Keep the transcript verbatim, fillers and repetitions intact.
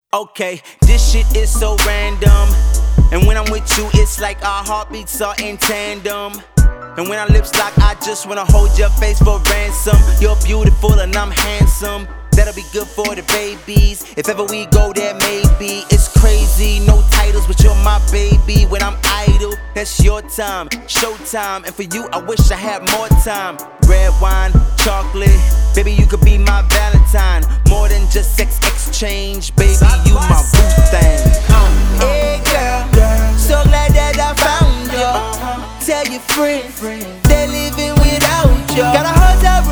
Okay, this shit is so random. And when I'm with you, it's like our heartbeats are in tandem. And when our lips lock, I just wanna hold your face for ransom. You're beautiful and I'm handsome. That'll be good for the babies. If ever we go there, maybe. It's crazy, no titles, but you're my baby. When I'm idle, that's your time, showtime. And for you, I wish I had more time. Red wine, chocolate, baby, you could be my Valentine. More than just sex exchange, baby, you my boo thing. Hey girl, so glad that I found you. Tell your friends, they're living without you. Gotta